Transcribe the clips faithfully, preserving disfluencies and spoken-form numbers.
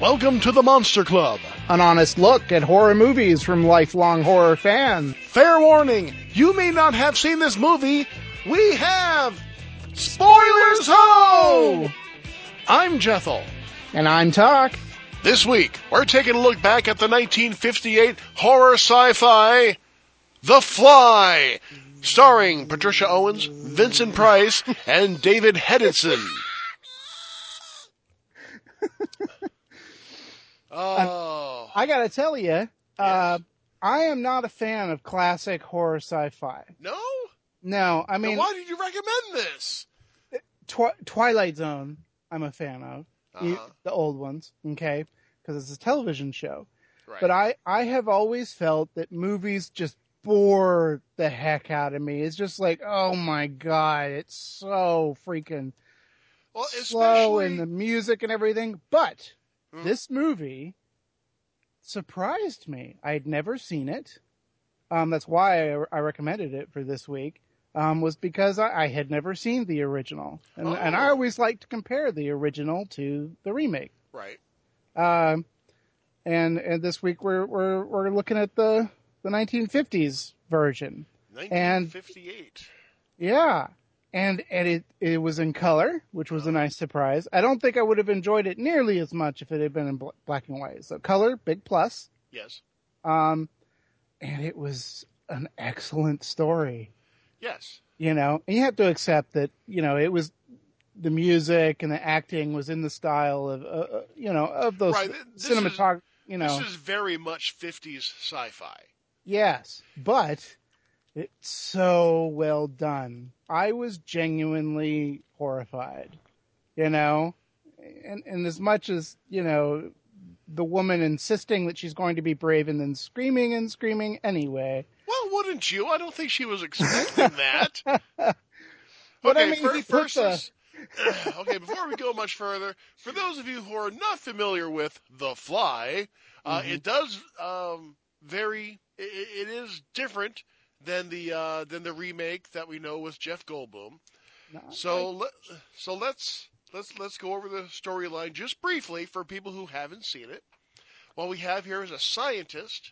Welcome to the Monster Club. An honest look at horror movies from lifelong horror fans. Fair warning, you may not have seen this movie. We have Spoilers Ho! I'm Jethel. And I'm Talk. This week, we're taking a look back at the nineteen fifty-eight horror sci-fi, The Fly, starring Patricia Owens, Vincent Price, and David Hedison. Oh. I gotta tell you, Yes. uh, I am not a fan of classic horror sci-fi. No? No, I mean, Then why did you recommend this? Twi- Twilight Zone, I'm a fan of. You- Uh-huh. the old ones, okay? Because it's a television show. Right. But I, I have always felt that movies just bore the heck out of me. It's just like, oh my god, it's so freaking well, slow especially and the music and everything. But Hmm. this movie surprised me. I'd never seen it. Um, that's why I, I recommended it for this week. Um, was because I, I had never seen the original, and, Oh. and I always like to compare the original to the remake. right. Um, and and this week we're we're we're looking at the the nineteen fifties version. nineteen fifty-eight. Yeah, and and it it was in color, which was a nice surprise. I don't think I would have enjoyed it nearly as much if it had been in bl- black and white. So color, big plus. Yes. Um, and it was an excellent story. Yes. You know, and you have to accept that, you know, it was the music and the acting was in the style of, uh, you know, of those Right. This cinematog, you know. This is very much fifties sci-fi. Yes, but it's so well done. I was genuinely horrified, you know, and, and as much as, you know, the woman insisting that she's going to be brave and then screaming and screaming anyway. Well, wouldn't you? I don't think she was expecting that. But Okay, I mean, fir- he put first, the- let's- okay, before we go much further, for those of you who are not familiar with The Fly, uh, Mhm. it does um, vary. It, it is different than the uh, than the remake that we know with Jeff Goldblum. No, So let, so let's let's let's go over the storyline just briefly for people who haven't seen it. What we have here is a scientist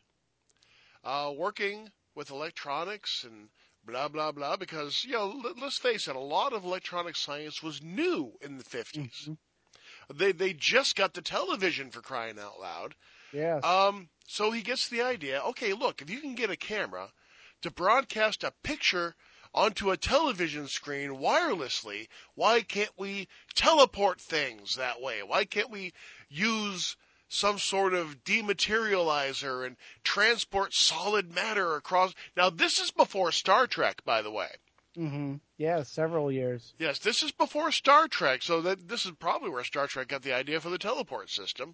uh, working with electronics and blah blah blah. Because you know, let, let's face it, a lot of electronic science was new in the fifties. Mhm. They they just got the television, for crying out loud. Yes. Um, so he gets the idea. Okay, look, if you can get a camera to broadcast a picture onto a television screen wirelessly, why can't we teleport things that way? Why can't we use some sort of dematerializer and transport solid matter across? Now, this is before Star Trek, by the way. hmm Yeah, several years. Yes, this is before Star Trek, so that this is probably where Star Trek got the idea for the teleport system.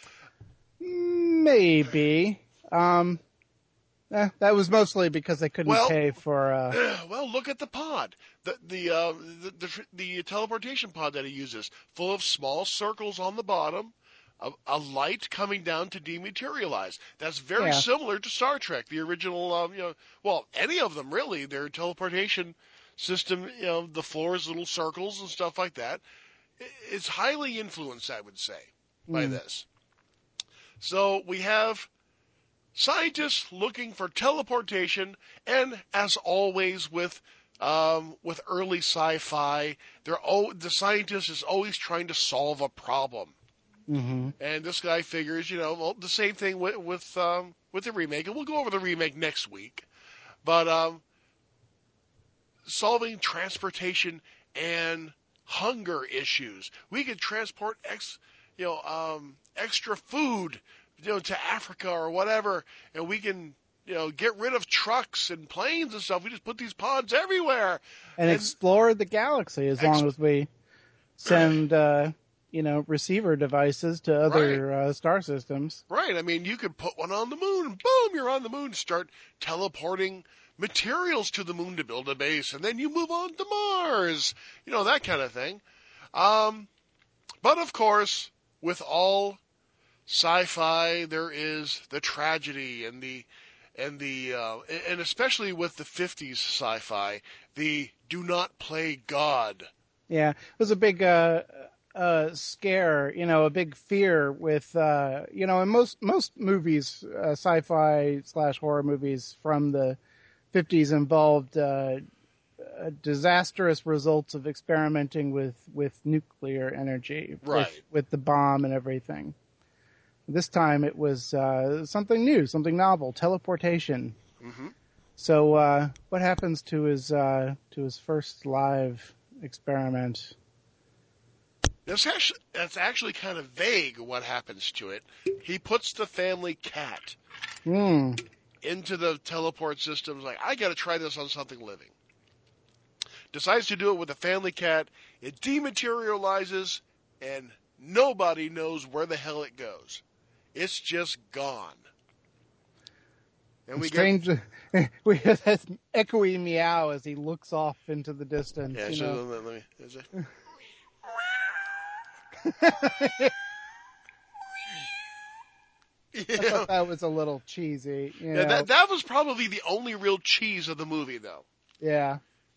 Maybe. Um, eh, that was mostly because they couldn't Well- pay for. Uh, Well, look at the pod. The the, uh, the the the teleportation pod that he uses, full of small circles on the bottom, a, a light coming down to dematerialize. That's very Yeah. similar to Star Trek, the original. Um, you know, well, any of them really. Their teleportation system, you know, the floors, little circles and stuff like that. I- It's highly influenced, I would say, by Mm. this. So we have scientists looking for teleportation, and as always with um, with early sci-fi, they're oh, the scientist is always trying to solve a problem. hmm And this guy figures, you know, well, the same thing with with, um, with the remake, and we'll go over the remake next week. But um, solving transportation and hunger issues, we could transport ex, you know, um, extra food, you know, to Africa or whatever, and we can, you know, get rid of trucks and planes and stuff. We just put these pods everywhere. And, And- explore the galaxy as Ex- long as we send, uh, you know, receiver devices to other uh, star systems. Right. I mean, you could put one on the moon, and boom, you're on the moon. Start teleporting materials to the moon to build a base, and then you move on to Mars. You know, that kind of thing. Um, but of course, with all sci-fi, there is the tragedy and the and the uh, and especially with the fifties sci-fi, the do not play God. Yeah, it was a big uh, uh, scare, you know, a big fear with, uh, you know, in most most movies, uh, sci-fi slash horror movies from the fifties involved uh, uh, disastrous results of experimenting with, with nuclear energy, Right. with, with the bomb and everything. This time it was uh, something new, something novel, teleportation. Mm-hmm. So uh, what happens to his uh, to his first live experiment? That's actually, that's actually kind of vague what happens to it. He puts the family cat Hmm. into the teleport systems like, I got to try this on something living. Decides to do it with the family cat. It dematerializes, and nobody knows where the hell it goes. It's just gone. And we Strange. get... We hear that echoey meow as he looks off into the distance. Yeah, you so know. let me... Is it... I thought that was a little cheesy. You Yeah, know? that, that was probably the only real cheese of the movie, though. Yeah.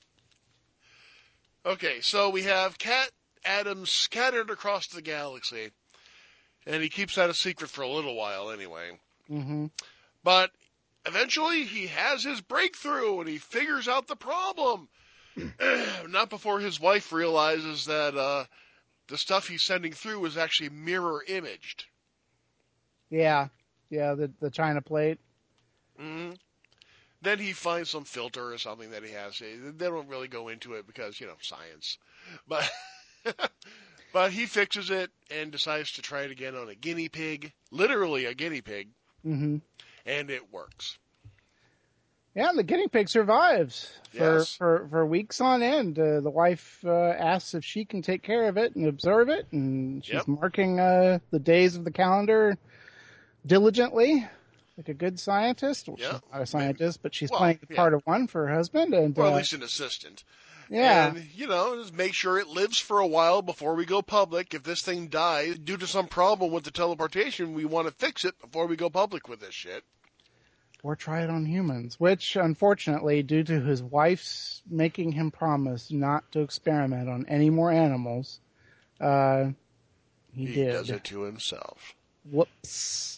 Okay, so we have Cat Adams scattered across the galaxy, and he keeps that a secret for a little while anyway. Mm-hmm. But eventually he has his breakthrough, and he figures out the problem. Not before his wife realizes that uh, the stuff he's sending through is actually mirror imaged. Yeah. Yeah, the, the China plate. Mm-hmm. Then he finds some filter or something that he has. They don't really go into it because, you know, science. But but he fixes it and decides to try it again on a guinea pig, literally a guinea pig, Mm-hmm. and it works. Yeah, the guinea pig survives for, Yes. for, for weeks on end. Uh, the wife uh, asks if she can take care of it and observe it, and she's Yep. marking uh, the days of the calendar diligently, like a good scientist. Well, Yep. she's not a scientist, but she's Well, playing the yeah. part of one for her husband. And Or at uh, least an assistant. yeah, And, you know, just make sure it lives for a while before we go public. If this thing dies due to some problem with the teleportation, we want to fix it before we go public with this shit. or try it on humans, which unfortunately, due to his wife's making him promise not to experiment on any more animals, uh, he, He did. does it to himself. Whoops.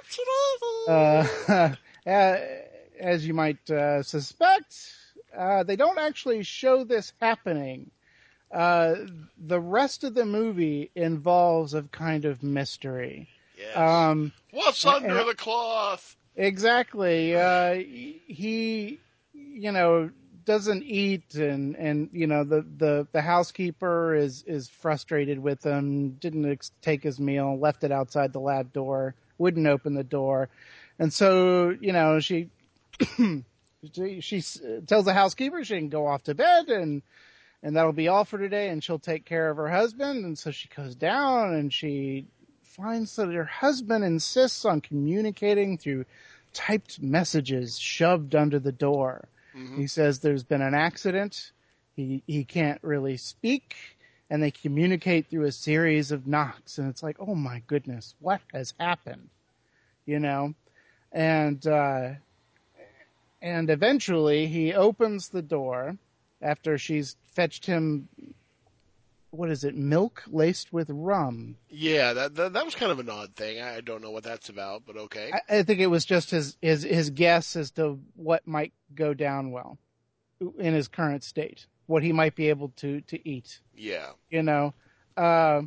Uh, as you might uh, suspect, uh, they don't actually show this happening. Uh, the rest of the movie involves a kind of mystery. Yes. Um, What's and, under and the cloth? Exactly. Uh, he, you know, doesn't eat, and and you know the the the housekeeper is is frustrated with him. Didn't ex- take his meal, left it outside the lab door, wouldn't open the door, and so you know she she, she tells the housekeeper she can go off to bed, and and that'll be all for today, and she'll take care of her husband. And so she goes down, and she finds that her husband insists on communicating through typed messages shoved under the door. Mm-hmm. He says there's been an accident. He he can't really speak, and they communicate through a series of knocks. And it's like, oh my goodness, what has happened? You know, and uh, and eventually he opens the door after she's fetched him. What is it? Milk laced with rum. Yeah, that, that that was kind of an odd thing. I don't know what that's about, but okay. I, I think it was just his, his his guess as to what might go down well in his current state, what he might be able to to eat. Yeah, you know. Uh,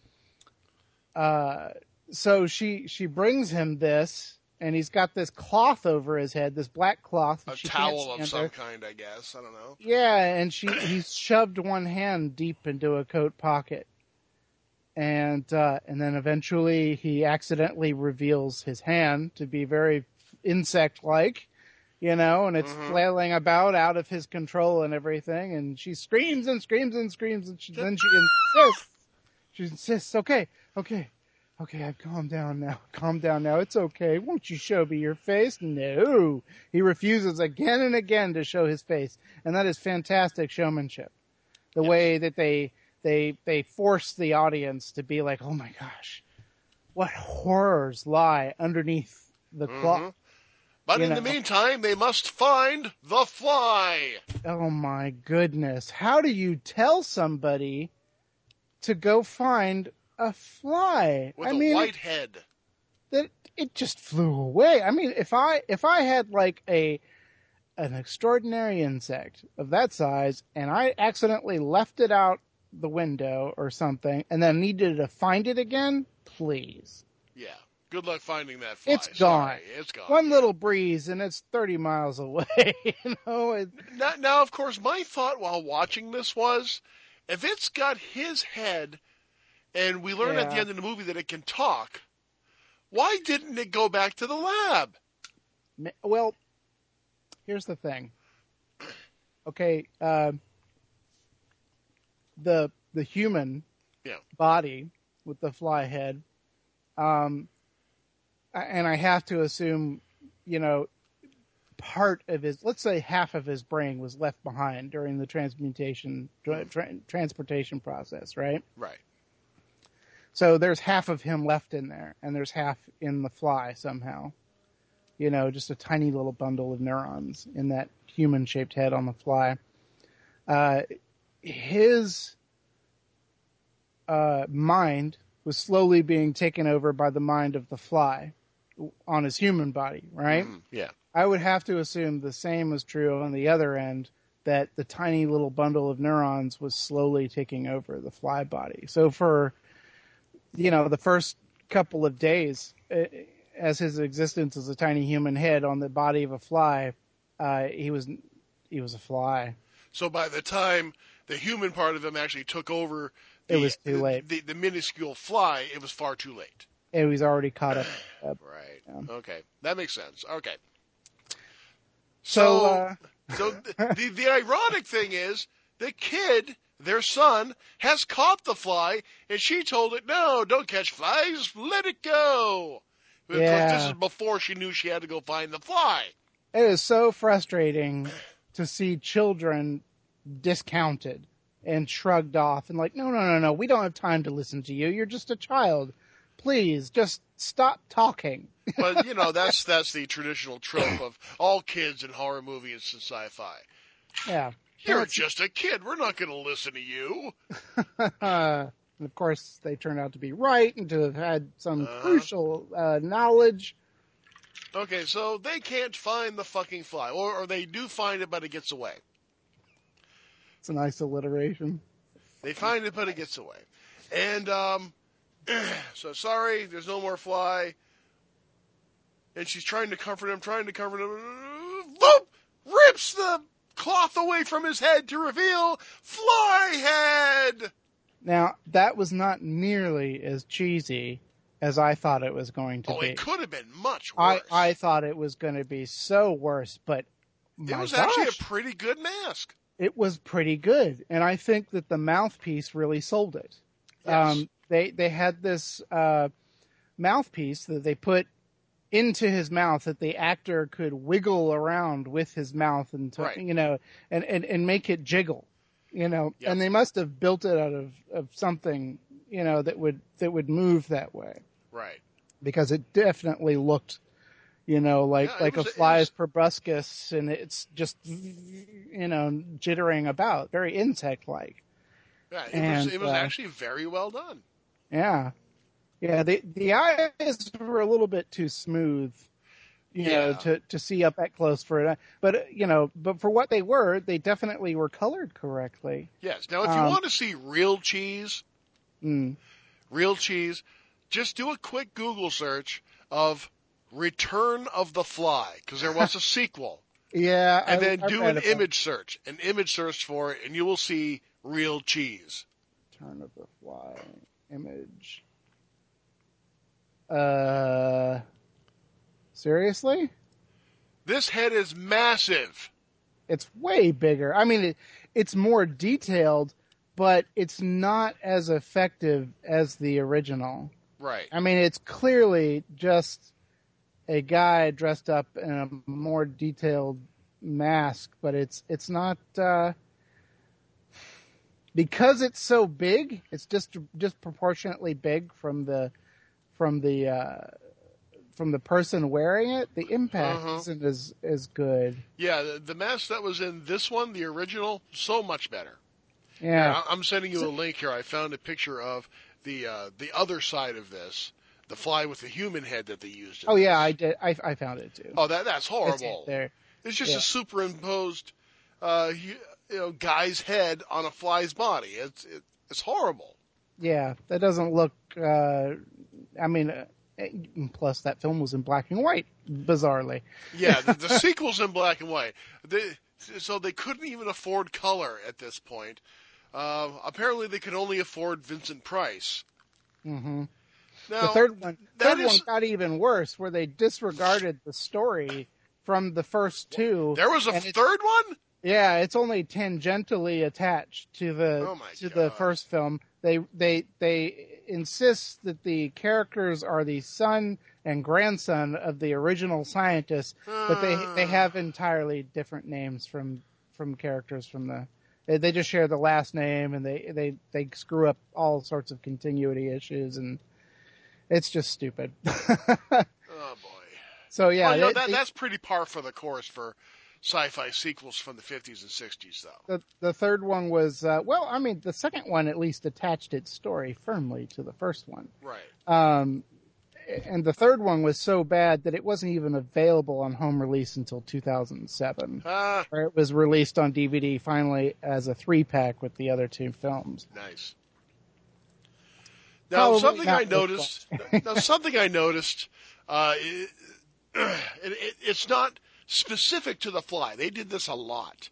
uh, so she she brings him this, and he's got this cloth over his head, this black cloth. A she towel can't of some there. kind, I guess. I don't know. Yeah, and she he's shoved one hand deep into a coat pocket. And uh, and then eventually he accidentally reveals his hand to be very insect-like, you know, and it's mm-hmm. flailing about out of his control and everything. And she screams and screams and screams, and she, then she insists. She insists, okay, okay, okay, I've calmed down now. Calm down now. It's okay. Won't you show me your face? No. He refuses again and again to show his face. And that is fantastic showmanship. The yes. way that they... They they force the audience to be like, oh my gosh, what horrors lie underneath the cloth. Mm-hmm. But you in know? the meantime, they must find the fly. Oh my goodness. How do you tell somebody to go find a fly. With I a mean, white it, head. that it just flew away. I mean, if I if I had like a an extraordinary insect of that size and I accidentally left it out the window or something and then needed to find it again, please. Yeah. Good luck finding that fly. It's gone. Sorry, it's gone. One yeah. little breeze and it's thirty miles away. you know. It, Now, now, of course, my thought while watching this was, if it's got his head, and we learn at the Yeah. end of the movie that it can talk, why didn't it go back to the lab? well, here's the thing. Okay, uh, the the human Yeah. body with the fly head, um, and I have to assume, you know, part of his, let's say half of his brain was left behind during the transmutation, tra- tra- transportation process, right? Right. So there's half of him left in there, and there's half in the fly somehow. You know, just a tiny little bundle of neurons in that human-shaped head on the fly. Uh, his uh, mind was slowly being taken over by the mind of the fly on his human body, right? Mm, yeah. I would have to assume the same was true on the other end, that the tiny little bundle of neurons was slowly taking over the fly body. So for, you know, the first couple of days, uh, as his existence as a tiny human head on the body of a fly, uh, he was he was a fly. So by the time the human part of him actually took over the, It was too late. the, the, the minuscule fly, it was far too late. It was already caught up. Right. Yeah. Okay. That makes sense. Okay. So, So, uh, so the, the the ironic thing is, the kid, their son, has caught the fly, and she told it, "No, don't catch flies. Let it go." Of Yeah. course, this is before she knew she had to go find the fly. it is so frustrating to see children discounted and shrugged off and like, no, no, no, no, we don't have time to listen to you. You're just a child. Please, just stop talking. But you know, that's that's the traditional trope of all kids in horror movies and sci-fi. Yeah. You're That's- just a kid. We're not going to listen to you. uh, and of course, they turned out to be right and to have had some Uh-huh. crucial uh, knowledge. Okay, so they can't find the fucking fly, or or they do find it, but it gets away. It's a nice alliteration. They find it, but it gets away. And um, so sorry, there's no more fly. And she's trying to comfort him, trying to comfort him. Voop! Rips the cloth away from his head to reveal fly head. Now, that was not nearly as cheesy as I thought it was going to Oh, be. it could have been much I, worse. I thought it was going to be so worse, but my it was gosh, actually a pretty good mask. it was pretty good. And I think that the mouthpiece really sold it. Yes. Um, they, they had this uh, mouthpiece that they put into his mouth that the actor could wiggle around with his mouth and, to, Right. you know, and, and, and make it jiggle, you know, Yep. and they must have built it out of, of something, you know, that would, that would move that way. Right. Because it definitely looked, you know, like, Yeah, it like was- a it fly's was- proboscis, and it's just, you know, jittering about, very insect-like. Yeah, it And, was it was uh, actually very well done. Yeah. Yeah, the the eyes were a little bit too smooth, you know, Yeah. to, to see up that close for it. But, uh, you know, but for what they were, they definitely were colored correctly. Yes. Now, if you Um, want to see real cheese, Mm. real cheese, just do a quick Google search of Return of the Fly, because there was a sequel. Yeah. And I, then I do read an about image search, an image search for it, and you will see real cheese. Turn of the Fly image. Uh, seriously? This head is massive. It's way bigger. I mean, it, it's more detailed, but it's not as effective as the original. Right. I mean, it's clearly just a guy dressed up in a more detailed mask, but it's it's not uh, because it's so big. It's just just proportionately big from the from the uh, from the person wearing it. The impact Uh-huh. isn't as as good. Yeah, the, the mask that was in this one, the original, so much better. Yeah. I'm sending you So, a link here. I found a picture of the uh, the other side of this, the fly with the human head that they used in oh this. yeah, I did. I, I found it too. Oh, that that's It's it horrible. there. It's just Yeah. a superimposed, uh, you, you know, guy's head on a fly's body. It's it, it's horrible. Yeah. That doesn't look. Uh, I mean, uh, plus that film was in black and white, bizarrely. Yeah, the, the sequel's in black and white. They, so they couldn't even afford color at this point. Uh, apparently, they could only afford Vincent Price. Mm-hmm. The Now, third one, that third is, one got even worse, where they disregarded the story from the first two. there was a and it, third one? yeah, it's only tangentially attached to the Oh my to God. the first film. They they they insist that the characters are the son and grandson of the original scientists, but they they have entirely different names from from characters from the. They, they just share the last name, and they they they screw up all sorts of continuity issues, and it's just stupid. Oh boy. So yeah, Well, you know, they, that they, that's pretty par for the course for sci-fi sequels from the fifties and sixties, though. the the third one was uh, well, I mean, the second one at least attached its story firmly to the first one. Right. Um, and the third one was so bad that it wasn't even available on home release until two thousand seven, Ah, where it was released on D V D finally as a three pack with the other two films. nice. Now, Probably something I not noticed. now, something I noticed. Uh, it, it, it, it's not specific to The Fly. They did this a lot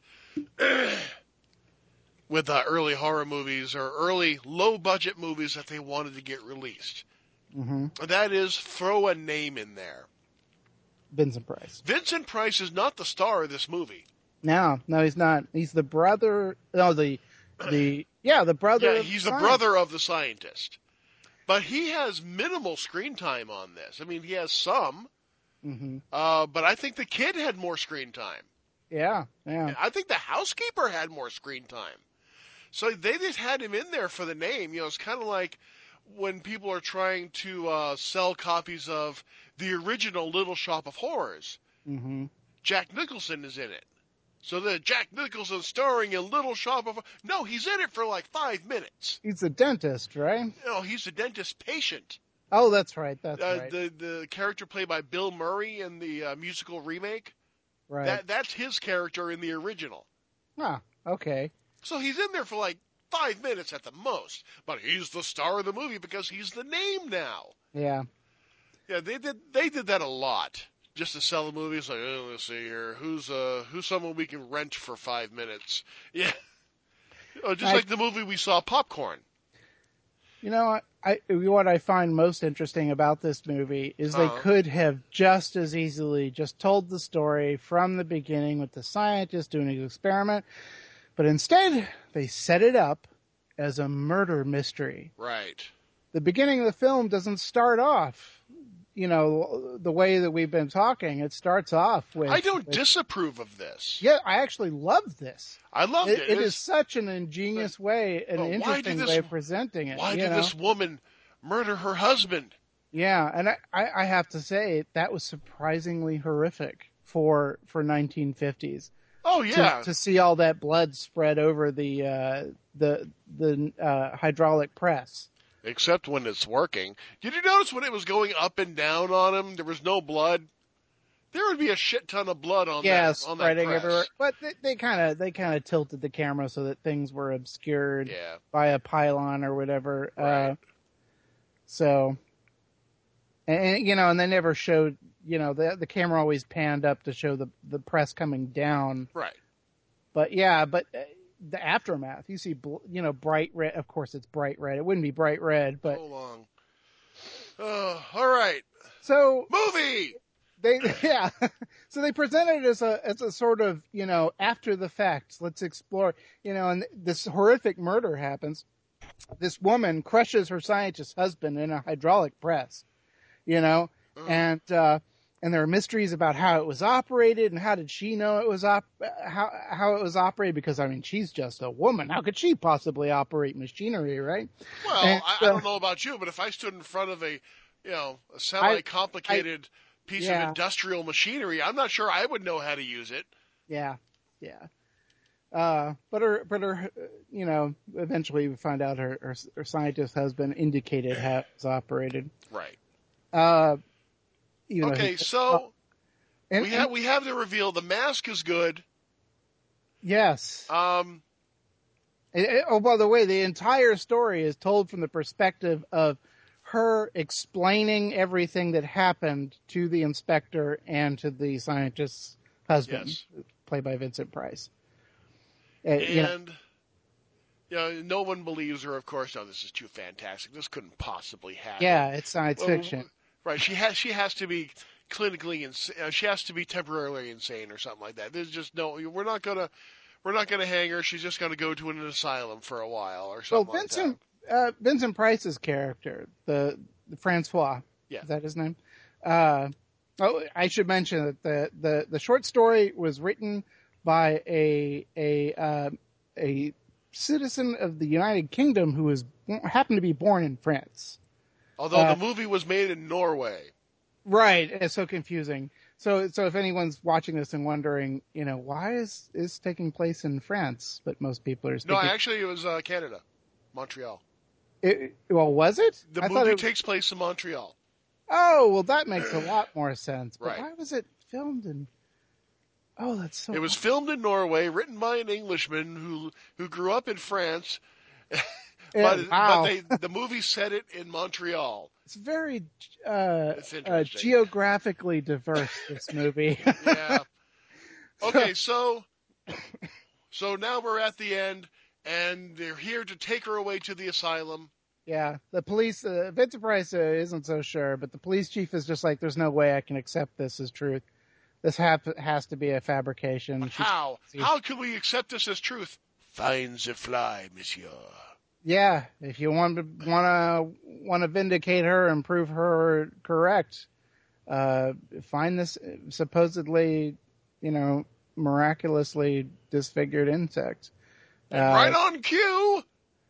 with uh, early horror movies or early low-budget movies that they wanted to get released. mm-hmm. That is, throw a name in there. Vincent Price. Vincent Price is not the star of this movie. No, no, he's not. He's the brother. No, the the yeah, the brother. Yeah, of he's the science. brother of the scientist. But he has minimal screen time on this. I mean, he has some, Mm-hmm. uh, but I think the kid had more screen time. Yeah, yeah. I think the housekeeper had more screen time. So they just had him in there for the name. You know, it's kind of like when people are trying to uh, sell copies of the original Little Shop of Horrors. Mm-hmm. Jack Nicholson is in it. So the Jack Nicholson starring in Little Shop of... No, he's in it for like five minutes. He's a dentist, right? No, he's the dentist patient. Oh, that's right. That's Uh, right. the the character played by Bill Murray in the uh, musical remake. Right. That that's his character in the original. Ah, okay. So he's in there for like five minutes at the most, but he's the star of the movie because he's the name now. Yeah. Yeah, they did they did that a lot just to sell the movie. It's like, oh, let's see here, who's uh who's someone we can rent for five minutes? Yeah, oh, just I, like the movie we saw, Popcorn. You know, I, I what I find most interesting about this movie is they Uh-huh. could have just as easily just told the story from the beginning with the scientist doing his experiment, but instead they set it up as a murder mystery. Right. The beginning of the film doesn't start off, you know, the way that we've been talking. It starts off with... I don't with, disapprove of this. Yeah, I actually love this. I loved It, it. it It's- is such an ingenious way, an Well, why interesting did this- way of presenting it. Why you did know? this woman murder her husband? Yeah, and I, I I have to say that was surprisingly horrific for for nineteen fifties. Oh yeah. To, to see all that blood spread over the uh, the the uh, hydraulic press. Except when it's working. Did you notice when it was going up and down on him, there was no blood? There would be a shit ton of blood on Yeah, that on that spreading press. everywhere. But they kind of they kind of tilted the camera so that things were obscured Yeah. by a pylon or whatever. Right. Uh, so, and, and you know, and they never showed. You know, the the camera always panned up to show the the press coming down. Right. But yeah, but uh, the aftermath, you see, bl- you know, bright red. Of course, it's bright red. It wouldn't be bright red, but So long. Oh, all right. so Movie. they, yeah. So they presented it as a as a sort of, you know, after the fact. Let's explore, you know, and this horrific murder happens. This woman crushes her scientist husband in a hydraulic press, you know, Mm. and uh, and there are mysteries about how it was operated and how did she know it was op- how how it was operated, because I mean she's just a woman. How could she possibly operate machinery, right? Well, And, I, I uh, don't know about you, but if I stood in front of a, you know, a semi-complicated piece yeah. of industrial machinery, I'm not sure I would know how to use it. Yeah, yeah. Uh, but her, but her, uh, you know, eventually we find out her, her, her scientist husband indicated how it was operated. Right. Uh, you know, Okay, he, so and, we and have we have the reveal. The mask is good. yes. Um, And- and- oh, by the way, the entire story is told from the perspective of her explaining everything that happened to the inspector and to the scientist's husband, yes. played by Vincent Price. Uh, you know, And you know, no one believes her. Of course, no, this is too fantastic. This couldn't possibly happen. yeah, it's science Well, fiction. right? She has she has to be clinically insane. Uh, she has to be temporarily insane or something like that. There's just no. We're not gonna we're not gonna hang her. She's just gonna go to an asylum for a while or Well, something like that. Vincent uh, Vincent Price's character, the, the Francois, Yeah. is that his name? Uh, oh, I should mention that the, the, the short story was written by a a uh, a citizen of the United Kingdom who was happened to be born in France. Although Uh, the movie was made in Norway. Right, it's so confusing. So, so if anyone's watching this and wondering, you know, why is is taking place in France, but most people are No, speaking. actually, it was uh, Canada, Montreal. It, well, was it? The I thought movie it. takes place in Montreal. Oh, well, that makes a lot more sense. But Right. why was it filmed in? Oh, that's so. It was filmed in Norway, written by an Englishman who who grew up in France. Yeah, but wow. but they the movie set it in Montreal. It's very uh, It's uh, interesting. geographically diverse. This movie. Yeah. Okay, so so now we're at the end, and they're here to take her away to the asylum. Yeah, the police. Uh, Vincent Price uh, isn't so sure, but the police chief is just like, "There's no way I can accept this as truth. This hap- has to be a fabrication." But She's how? crazy. How can we accept this as truth? Find the fly, monsieur. Yeah, if you want to want to want to vindicate her and prove her correct, uh, find this supposedly, you know, miraculously disfigured insect. And Uh, right on cue.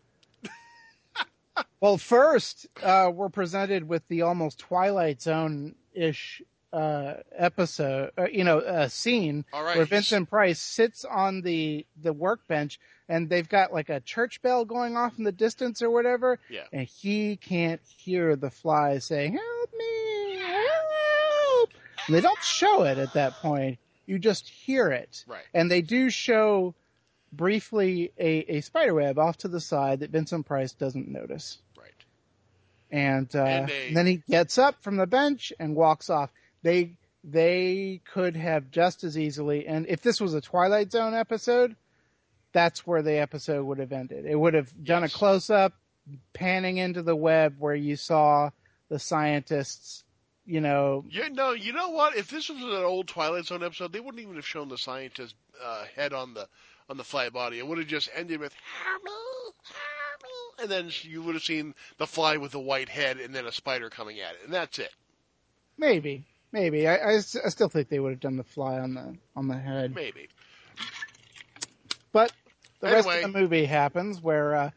well, first, uh, we're presented with the almost Twilight Zone-ish uh, episode, uh, you know, uh, scene All right, where he's- Vincent Price sits on the, the workbench and they've got like a church bell going off in the distance or whatever. Yeah. And he can't hear the flies saying, "Help me, help." And they don't show it at that point. You just hear it. Right. And they do show briefly a, a spider web off to the side that Vincent Price doesn't notice. Right. And, uh, And they- and then he gets up from the bench and walks off. They they could have just as easily, and if this was a Twilight Zone episode, that's where the episode would have ended. It would have done Yes. a close up, panning into the web where you saw the scientists, you know. You know, you know what? If this was an old Twilight Zone episode, they wouldn't even have shown the scientist's uh, head on the on the fly body. It would have just ended with "Help me, help me," and then you would have seen the fly with the white head, and then a spider coming at it, and that's it. Maybe, maybe. I, I, s- I still think they would have done the fly on the on the head. Maybe. But the rest Anyway. of the movie happens where, uh,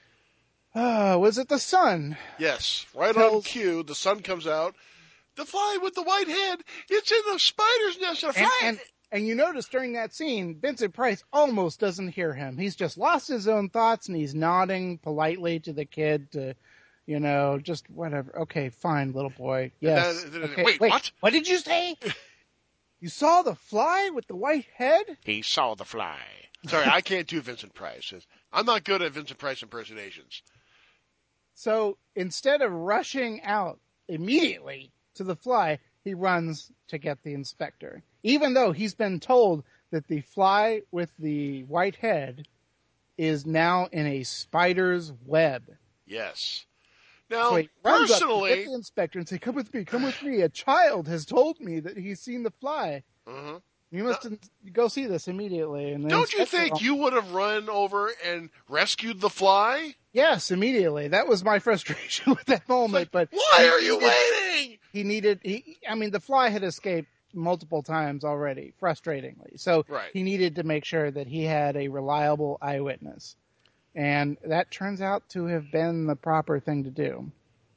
uh, was it the sun? Yes, right on Tells- cue. The sun comes out. The fly with the white head. It's in the spider's nest. A And, fly. and and you notice during that scene, Vincent Price almost doesn't hear him. He's just lost his own thoughts and he's nodding politely to the kid to, you know, just whatever. Okay, fine, little boy. Yes. then- then- okay, wait, what? What did you say? You saw the fly with the white head? He saw the fly. Sorry, I can't do Vincent Price. I'm not good at Vincent Price impersonations. So instead of rushing out immediately to the fly, he runs to get the inspector. Even though he's been told that the fly with the white head is now in a spider's web. Yes. Now, So he runs up to personally, get the inspector and say, "Come with me, come with me. A child has told me that he's seen the fly. uh-huh. You must go see this immediately." And the Don't you inspector- think you would have run over and rescued the fly? Yes, immediately. That was my frustration with that moment. But Why he are you needed- waiting? He needed. He, I mean, the fly had escaped multiple times already, frustratingly. So Right. he needed to make sure that he had a reliable eyewitness, and that turns out to have been the proper thing to do.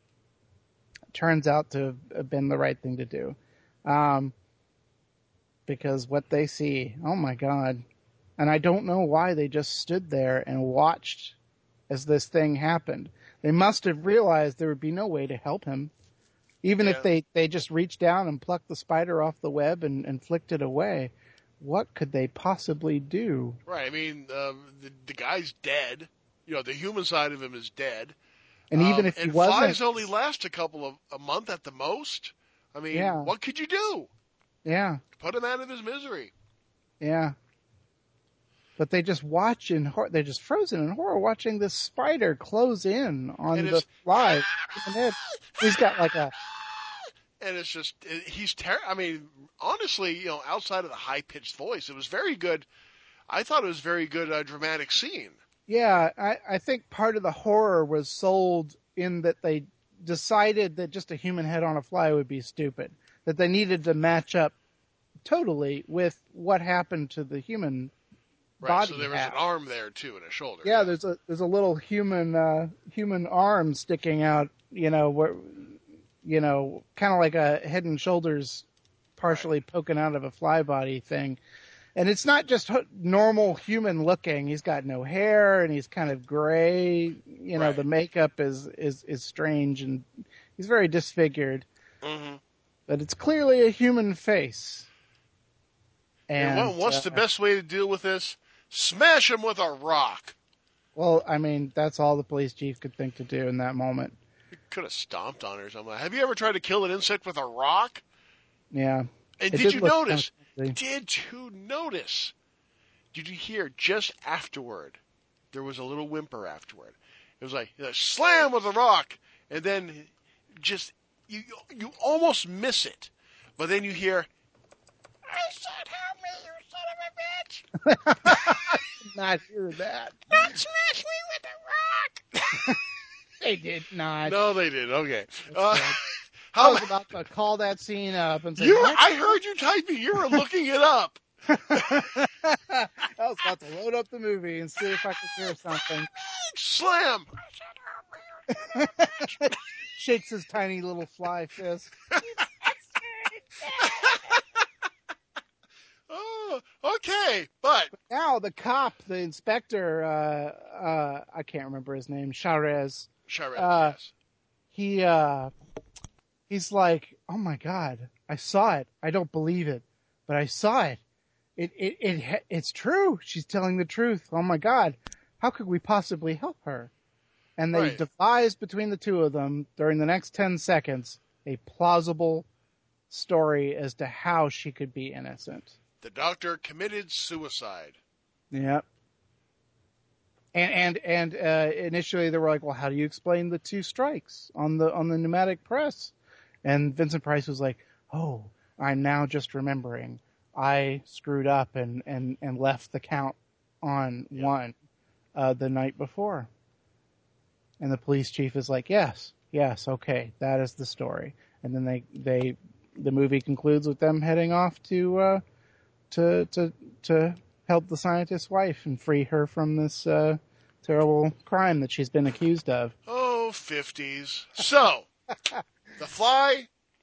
Turns out to have been the right thing to do, um, because what they see, oh my God, And I don't know why they just stood there and watched as this thing happened. They must have realized there would be no way to help him. Even Yeah. if they, they just reached down and plucked the spider off the web and, and flicked it away, what could they possibly do? Right. I mean, um, the, the guy's dead. You know, the human side of him is dead. And even Um, if he and wasn't, flies only last a couple of a month at the most. I mean, yeah, what could you do? yeah, Put him out of his misery. yeah. But they just watch in horror. They're just frozen in horror watching this spider close in And on the it's fly. He's got like a, and it's just he's ter- I mean, honestly, you know, outside of the high pitched voice, it was very good. I thought it was very good uh, dramatic scene. yeah, I, I think part of the horror was sold in that they decided that just a human head on a fly would be stupid. That they needed to match up totally with what happened to the human Right. body. So there was half. an arm there too and a shoulder. Yeah, Yeah. there's a there's a little human uh, human arm sticking out. You know where, you know, kind of like a head and shoulders, partially Right. poking out of a fly body thing. And it's not just normal human looking. He's got no hair and he's kind of gray. You know, Right. the makeup is, is, is strange and he's very disfigured. Mm-hmm. But it's clearly a human face. And, And, what, what's uh, the best way to deal with this? Smash him with a rock. well, I mean, that's all the police chief could think to do in that moment. You could have stomped on her or something. Have you ever tried to kill an insect with a rock? Yeah. And It did did you look kind notice? of crazy. Did you notice? Did you hear just afterward? There was a little whimper afterward. It was like, you know, slam with a rock, and then just you you almost miss it, but then you hear, "I said, help me, you son of a bitch! Not hear that. Don't smash me with a rock!" They did not. No, they did. Okay. That's Uh, good. I how was about to call that scene up and say, you? what? I heard you typing. You were looking it up. I was about to load up the movie and see if I could hear something. Slam. Shakes his tiny little fly fist. Oh, okay, but Now the cop, the inspector, uh, uh, I can't remember his name, Charez. Charez, Uh, yes. He, uh, he's like, oh my God, I saw it. I don't believe it, but I saw it. It, it, it, it's true. She's telling the truth. Oh my God. How could we possibly help her? And they Right. devised between the two of them during the next ten seconds a plausible story as to how she could be innocent. The doctor committed suicide. Yep. And and and uh, initially they were like, well, how do you explain the two strikes on the on the pneumatic press? And Vincent Price was like, oh, I'm now just remembering. I screwed up and, and, and left the count on Yeah. one uh, the night before. And the police chief is like, yes, yes, okay, that is the story. And then they, they the movie concludes with them heading off to uh, to to to help the scientist's wife and free her from this uh, terrible crime that she's been accused of. Oh, fifties. So, The Fly,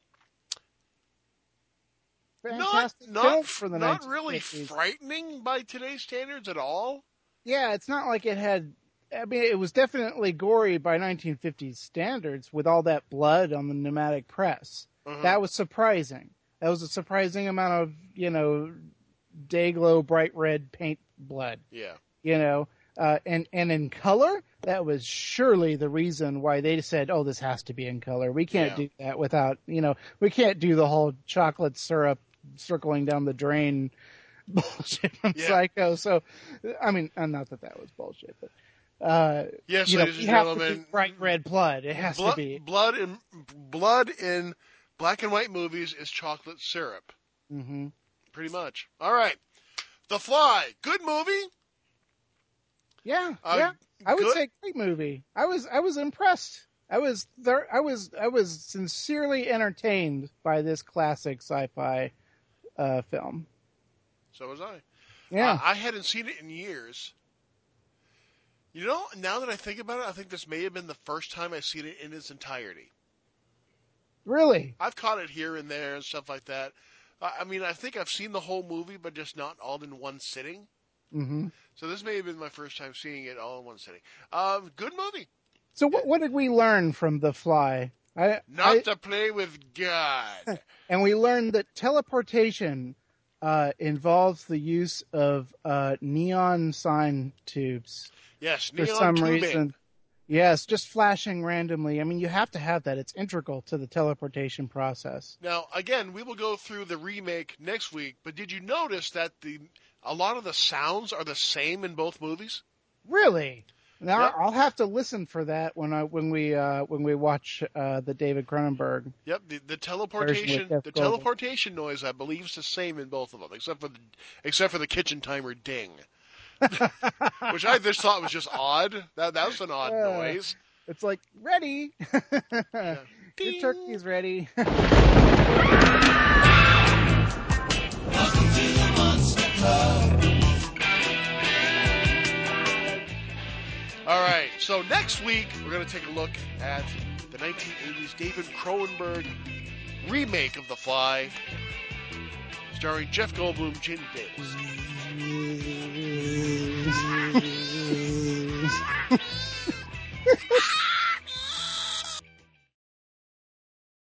Fantastic not film not for the not really nineteen fifties. frightening by today's standards at all. Yeah, it's not like it had. I mean, it was definitely gory by nineteen fifties standards with all that blood on the pneumatic press. Uh-huh. That was surprising. That was a surprising amount of, you know, day glow bright red paint blood. Yeah. You know, uh, and and in color, that was surely the reason why they said, "Oh, this has to be in color. We can't Yeah. do that without, you know, we can't do the whole chocolate syrup circling down the drain." Bullshit from Yeah. Psycho. So, I mean, uh, not that that was bullshit, but uh, Yes, you know, ladies we and have to gentlemen, do bright red blood. It has blood, to be. blood in blood in black and white movies is chocolate syrup, Mm-hmm. pretty much. All right, The Fly, good movie. Yeah, Uh, yeah. I would good. say great movie. I was, I was impressed. I was there. I was, I was sincerely entertained by this classic sci-fi uh, film. So was I. Yeah, Uh, I hadn't seen it in years. You know, now that I think about it, I think this may have been the first time I've seen it in its entirety. really. I've caught it here and there and stuff like that. I I mean, I think I've seen the whole movie, but just not all in one sitting. Mm-hmm. So this may have been my first time seeing it all in one sitting. Um, good movie. So what what did we learn from The Fly? I, Not I, to play with God. and we learned that teleportation uh, involves the use of uh, neon sign tubes Yes, for neon some tubing. reason. Yes, just flashing randomly. I mean, you have to have that. It's integral to the teleportation process. Now, again, we will go through the remake next week, but did you notice that the a lot of the sounds are the same in both movies? Really? Now Yep. I'll have to listen for that when I when we uh, when we watch uh, the David Cronenberg. Yep, the, the Version teleportation with the Jeff Goldblum. teleportation noise I believe is the same in both of them, except for the except for the kitchen timer ding. Which I just thought was just odd. That that was an odd Uh, noise. It's like ready. Yeah. Your Ding. turkey's ready. All right, so next week we're going to take a look at the nineteen eighties David Cronenberg remake of The Fly, starring Jeff Goldblum, Gene Davis.